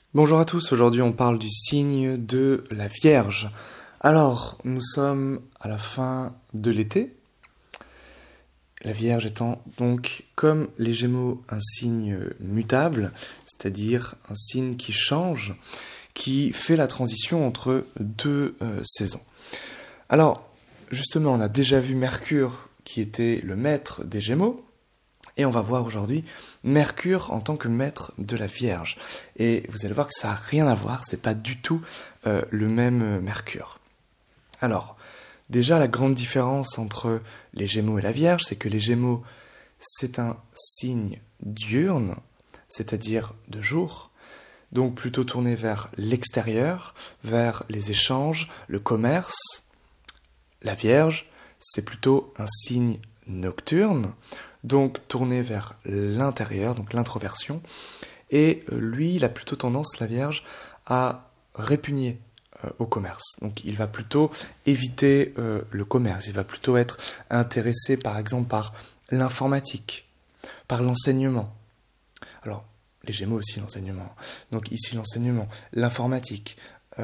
Bonjour à tous, aujourd'hui on parle du signe de la Vierge. Alors, nous sommes à la fin de l'été, la Vierge étant donc comme les Gémeaux un signe mutable, c'est-à-dire un signe qui change, qui fait la transition entre deux saisons. Alors, justement, on a déjà vu Mercure qui était le maître des Gémeaux, et on va voir aujourd'hui Mercure en tant que maître de la Vierge. Et vous allez voir que ça n'a rien à voir, c'est pas du tout le même Mercure. Alors, déjà la grande différence entre les Gémeaux et la Vierge, c'est que les Gémeaux, c'est un signe diurne, c'est-à-dire de jour, donc plutôt tourné vers l'extérieur, vers les échanges, le commerce. La Vierge, c'est plutôt un signe nocturne, donc tourné vers l'intérieur, donc l'introversion. Et lui, il a plutôt tendance, la Vierge, à répugner au commerce. Donc il va plutôt éviter le commerce, il va plutôt être intéressé par exemple par l'informatique, par l'enseignement. Alors, les Gémeaux aussi, l'enseignement. Donc ici, l'enseignement, l'informatique,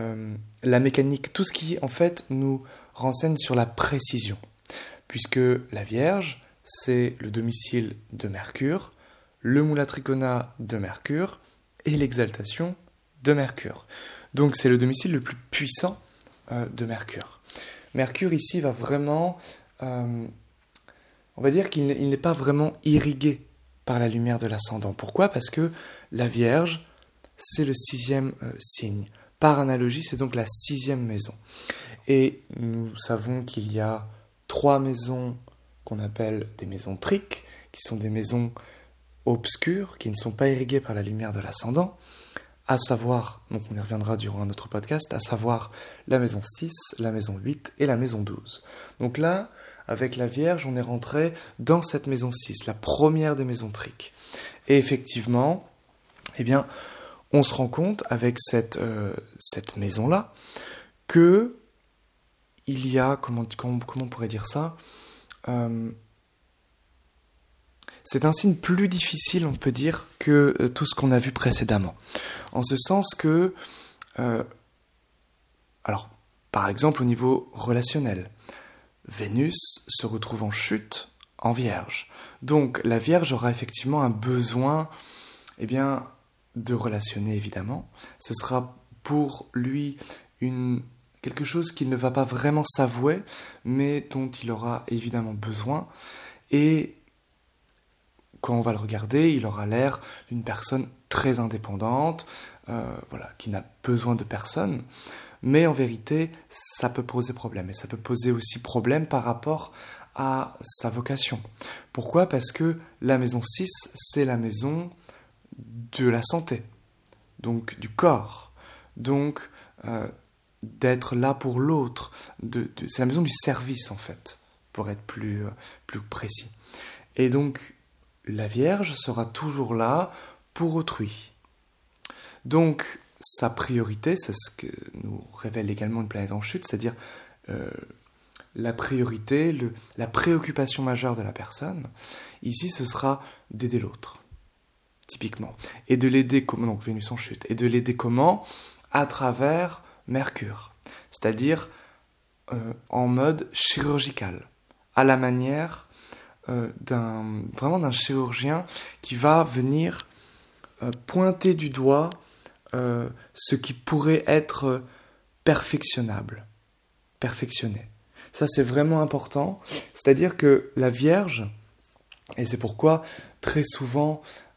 la mécanique, tout ce qui en fait nous renseigne sur la précision. Puisque la Vierge, c'est le domicile de Mercure, le moula tricona de Mercure et l'exaltation de Mercure. Donc c'est le domicile le plus puissant de Mercure. Mercure ici va vraiment, on va dire qu'il n'est pas vraiment irrigué par la lumière de l'ascendant. Pourquoi ? Parce que la Vierge, c'est le 6e signe. Par analogie, c'est donc la 6e maison. Et nous savons qu'il y a 3 maisons qu'on appelle des maisons triques, qui sont des maisons obscures, qui ne sont pas irriguées par la lumière de l'ascendant, à savoir, donc on y reviendra durant un autre podcast, à savoir la maison 6, la maison 8 et la maison 12. Donc là, avec la Vierge, on est rentré dans cette maison 6, la première des maisons triques. Et effectivement, eh bien, on se rend compte avec cette maison-là que il y a, comment on pourrait dire ça, c'est un signe plus difficile, on peut dire, que tout ce qu'on a vu précédemment. En ce sens que, alors, par exemple, au niveau relationnel, Vénus se retrouve en chute en Vierge. Donc, la Vierge aura effectivement un besoin, eh bien, de relationner, évidemment. Ce sera pour lui quelque chose qu'il ne va pas vraiment s'avouer, mais dont il aura évidemment besoin. Et quand on va le regarder, il aura l'air d'une personne très indépendante, qui n'a besoin de personne. Mais en vérité, ça peut poser problème. Et ça peut poser aussi problème par rapport à sa vocation. Pourquoi ? Parce que la maison 6, c'est la maison de la santé, donc du corps. Donc, d'être là pour l'autre. C'est la maison du service, en fait, pour être plus précis. Et donc, la Vierge sera toujours là pour autrui. Donc, sa priorité, c'est ce que nous révèle également une planète en chute, c'est-à-dire la priorité, la préoccupation majeure de la personne, ici, ce sera d'aider l'autre, typiquement. Et de l'aider, donc Vénus en chute, et de l'aider comment ? À travers Mercure, c'est-à-dire en mode chirurgical, à la manière d'un chirurgien qui va venir pointer du doigt ce qui pourrait être perfectionné. Ça, c'est vraiment important. C'est-à-dire que la Vierge, et c'est pourquoi très souvent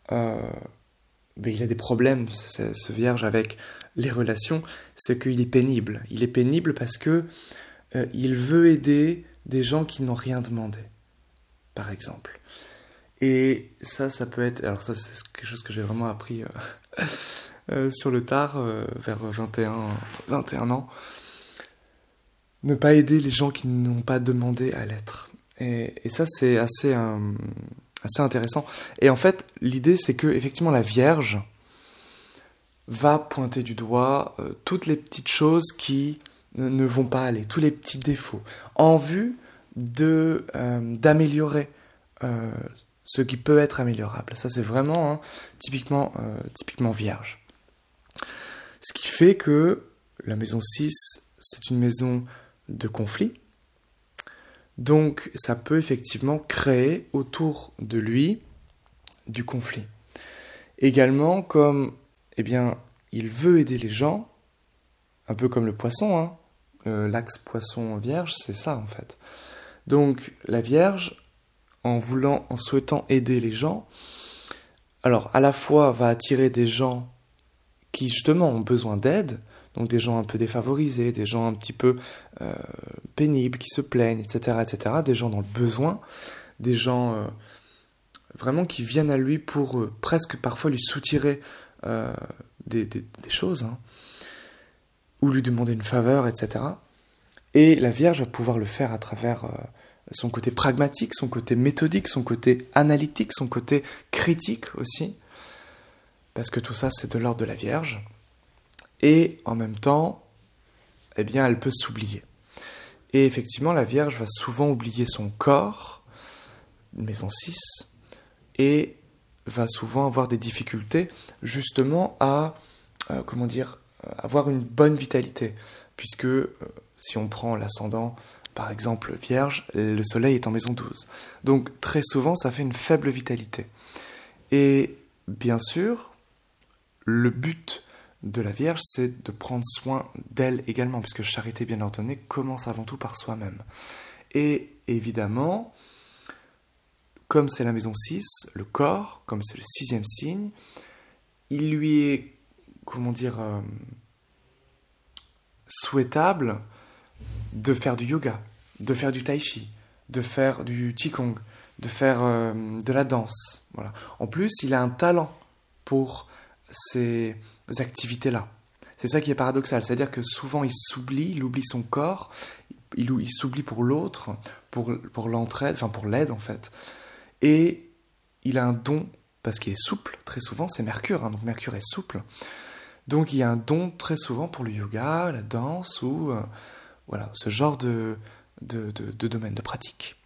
il a des problèmes, ce Vierge, avec les relations, c'est qu'il est pénible. Il est pénible parce que il veut aider des gens qui n'ont rien demandé, par exemple. Et ça peut être... Alors ça, c'est quelque chose que j'ai vraiment appris sur le tard, vers 21 ans. Ne pas aider les gens qui n'ont pas demandé à l'être. Et ça, c'est assez intéressant. Et en fait, l'idée, c'est que effectivement, la Vierge va pointer du doigt toutes les petites choses qui ne vont pas aller, tous les petits défauts, en vue d'améliorer ce qui peut être améliorable. Ça, c'est vraiment typiquement Vierge. Ce qui fait que la maison 6, c'est une maison de conflit. Donc ça peut effectivement créer autour de lui du conflit. Également, comme il veut aider les gens, un peu comme le poisson, hein. L'axe poisson-vierge, c'est ça en fait. Donc la Vierge, en souhaitant aider les gens, alors à la fois va attirer des gens qui justement ont besoin d'aide, donc des gens un peu défavorisés, des gens un petit peu pénibles, qui se plaignent, etc., des gens dans le besoin, des gens vraiment qui viennent à lui pour presque parfois lui soutirer des choses, hein, ou lui demander une faveur, etc. Et la Vierge va pouvoir le faire à travers son côté pragmatique, son côté méthodique, son côté analytique, son côté critique aussi, parce que tout ça c'est de l'ordre de la Vierge. Et en même temps, elle peut s'oublier. Et effectivement, la Vierge va souvent oublier son corps, maison 6, et va souvent avoir des difficultés justement à avoir une bonne vitalité, puisque si on prend l'ascendant, par exemple Vierge, le Soleil est en maison 12. Donc très souvent, ça fait une faible vitalité. Et bien sûr, le but de la Vierge, c'est de prendre soin d'elle également, puisque charité bien ordonnée commence avant tout par soi-même. Et évidemment, comme c'est la maison 6, le corps, comme c'est le 6e signe, il lui est, souhaitable de faire du yoga, de faire du tai chi, de faire du qigong, de faire de la danse. Voilà. En plus, il a un talent pour ces activités-là. C'est ça qui est paradoxal, c'est-à-dire que souvent il oublie son corps, il s'oublie pour l'autre, pour l'entraide, enfin pour l'aide en fait. Et il a un don, parce qu'il est souple, très souvent, c'est Mercure, hein, donc Mercure est souple. Donc il y a un don très souvent pour le yoga, la danse, ou ce genre de domaine, de pratique.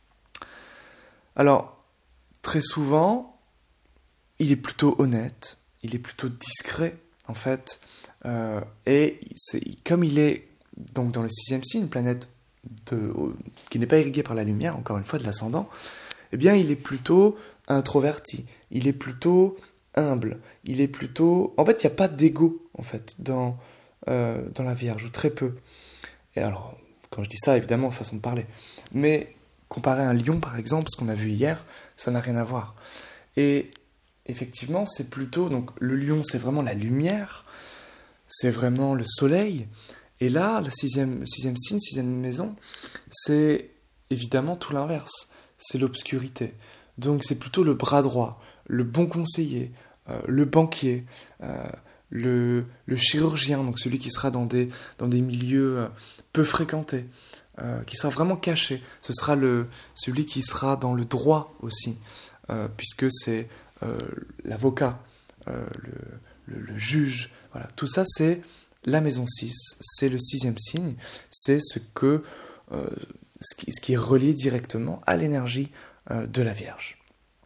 Alors, très souvent, il est plutôt honnête, il est plutôt discret, en fait, et comme il est donc dans le 6e signe, une planète qui n'est pas irriguée par la lumière, encore une fois, de l'ascendant, il est plutôt introverti, il est plutôt humble, il est plutôt... En fait, il n'y a pas d'ego, en fait, dans la Vierge, ou très peu. Et alors, quand je dis ça, évidemment, façon de parler. Mais comparé à un lion, par exemple, ce qu'on a vu hier, ça n'a rien à voir. Et effectivement, c'est plutôt... Donc, le lion, c'est vraiment la lumière, c'est vraiment le soleil. Et là, le 6e signe, 6e maison, c'est évidemment tout l'inverse. C'est l'obscurité. Donc, c'est plutôt le bras droit, le bon conseiller, le banquier, le chirurgien, donc celui qui sera dans des milieux peu fréquentés, qui sera vraiment caché. Ce sera celui qui sera dans le droit aussi, puisque c'est l'avocat, le juge. Voilà. Tout ça, c'est la maison 6, c'est le 6e signe, c'est ce qui est relié directement à l'énergie de la Vierge.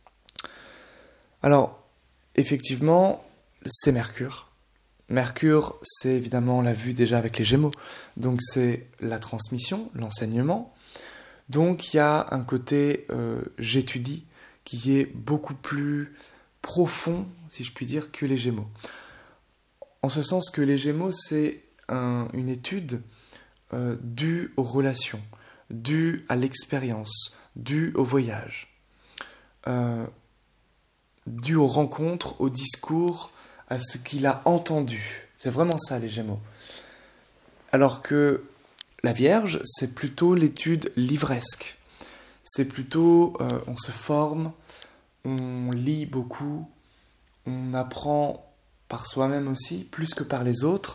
Alors, effectivement, c'est Mercure. Mercure, c'est évidemment, on l'a vu déjà avec les Gémeaux, donc c'est la transmission, l'enseignement. Donc il y a un côté j'étudie qui est beaucoup plus profond, si je puis dire, que les Gémeaux. En ce sens que les Gémeaux, c'est une étude due aux relations, due à l'expérience, due au voyage, due aux rencontres, aux discours, à ce qu'il a entendu. C'est vraiment ça, les Gémeaux. Alors que la Vierge, c'est plutôt l'étude livresque. C'est plutôt, on se forme, on lit beaucoup, on apprend par soi-même aussi, plus que par les autres.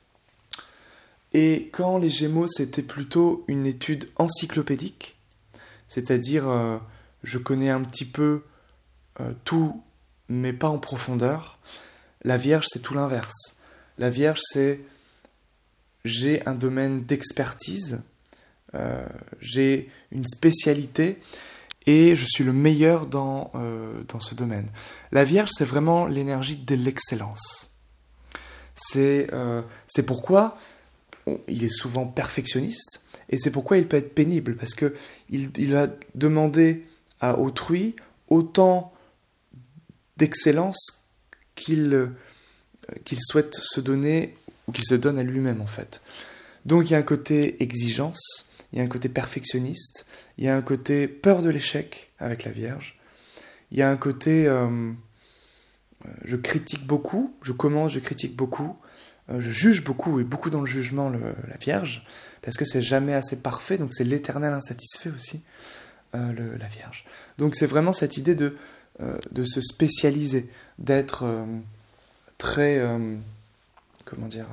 Et quand les Gémeaux, c'était plutôt une étude encyclopédique, c'est-à-dire, je connais un petit peu tout, mais pas en profondeur. La Vierge, c'est tout l'inverse. La Vierge, c'est j'ai un domaine d'expertise, j'ai une spécialité et je suis le meilleur dans ce domaine. La Vierge, c'est vraiment l'énergie de l'excellence. C'est pourquoi il est souvent perfectionniste, et c'est pourquoi il peut être pénible, parce que il va demander à autrui autant d'excellence qu'il souhaite se donner, ou qu'il se donne à lui-même en fait. Donc il y a un côté exigence, il y a un côté perfectionniste, il y a un côté peur de l'échec avec la Vierge, il y a un côté je critique beaucoup, je critique beaucoup, je juge beaucoup, et beaucoup dans le jugement la Vierge, parce que c'est jamais assez parfait, donc c'est l'éternel insatisfait aussi, la Vierge. Donc c'est vraiment cette idée de se spécialiser, d'être très... comment dire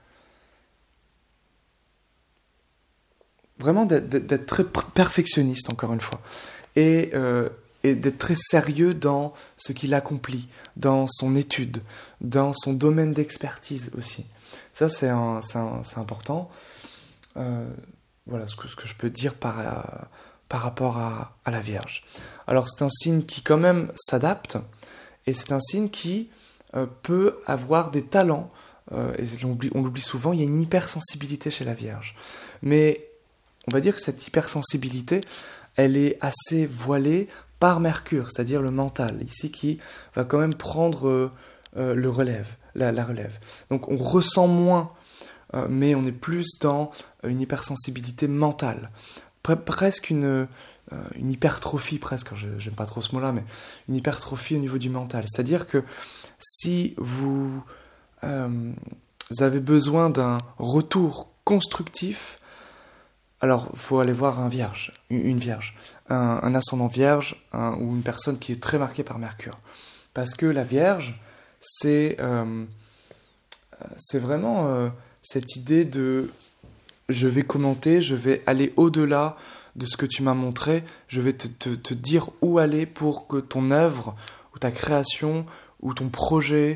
vraiment d'être très perfectionniste, encore une fois. Et d'être très sérieux dans ce qu'il accomplit, dans son étude, dans son domaine d'expertise aussi. Ça, c'est important. Voilà ce que je peux dire par rapport à la Vierge. Alors, c'est un signe qui, quand même, s'adapte, et c'est un signe qui peut avoir des talents, et on l'oublie souvent, il y a une hypersensibilité chez la Vierge. Mais on va dire que cette hypersensibilité, elle est assez voilée par Mercure, c'est-à-dire le mental, ici qui va quand même prendre la relève. Donc on ressent moins, mais on est plus dans une hypersensibilité mentale. Presque une hypertrophie, presque, j'aime pas trop ce mot-là, mais une hypertrophie au niveau du mental. C'est-à-dire que si vous avez besoin d'un retour constructif, alors il faut aller voir une vierge, un ascendant vierge, ou une personne qui est très marquée par Mercure. Parce que la Vierge, c'est vraiment cette idée de je vais commenter, je vais aller au-delà de ce que tu m'as montré, je vais te dire où aller pour que ton œuvre, ou ta création, ou ton projet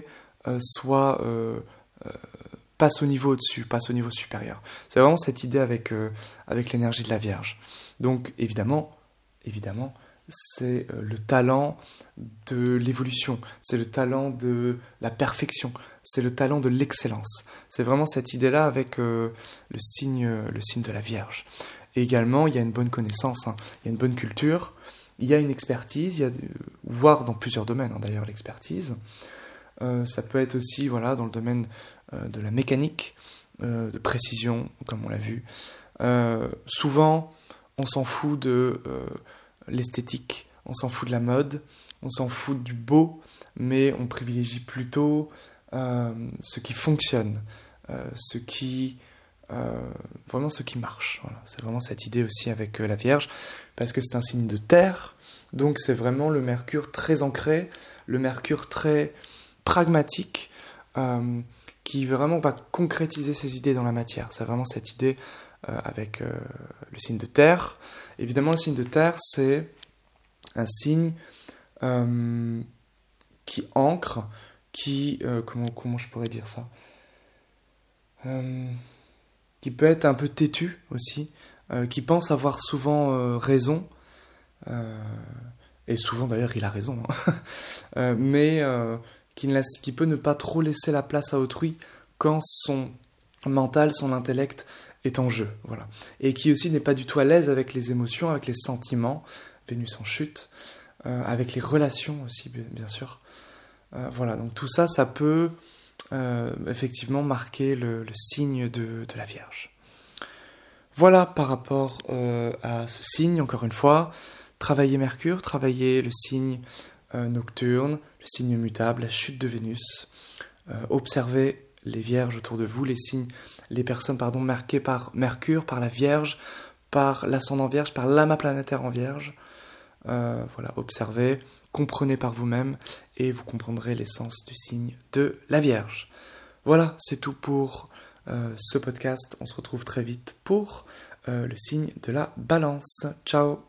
passe au niveau au-dessus, passe au niveau supérieur. C'est vraiment cette idée avec l'énergie de la Vierge. Donc évidemment, c'est le talent de l'évolution, c'est le talent de la perfection, c'est le talent de l'excellence. C'est vraiment cette idée-là avec le signe de la Vierge. Et également, il y a une bonne connaissance, il y a une bonne culture, il y a une expertise, voire dans plusieurs domaines d'ailleurs l'expertise. Ça peut être aussi dans le domaine de la mécanique, de précision, comme on l'a vu. Souvent, on s'en fout de l'esthétique, on s'en fout de la mode, on s'en fout du beau, mais on privilégie plutôt ce qui fonctionne, vraiment ce qui marche. Voilà. C'est vraiment cette idée aussi avec la Vierge, parce que c'est un signe de terre, donc c'est vraiment le Mercure très ancré, le Mercure très pragmatique, qui vraiment va concrétiser ses idées dans la matière. C'est vraiment cette idée avec le signe de terre. Évidemment, le signe de terre, c'est un signe qui ancre, comment je pourrais dire ça, qui peut être un peu têtu aussi, qui pense avoir souvent raison, et souvent d'ailleurs il a raison, mais qui peut ne pas trop laisser la place à autrui quand son mental, son intellect est en jeu, voilà. Et qui aussi n'est pas du tout à l'aise avec les émotions, avec les sentiments, Vénus en chute, avec les relations aussi, bien sûr. Voilà, donc tout ça, ça peut effectivement marquer le signe de la Vierge. Voilà par rapport à ce signe, encore une fois. Travailler Mercure, travailler le signe nocturne, le signe mutable, la chute de Vénus. Observez les vierges autour de vous, les personnes marquées par Mercure, par la Vierge, par l'ascendant Vierge, par l'amas planétaire en Vierge. Observez, comprenez par vous-même et vous comprendrez l'essence du signe de la Vierge. Voilà, c'est tout pour ce podcast. On se retrouve très vite pour le signe de la Balance. Ciao!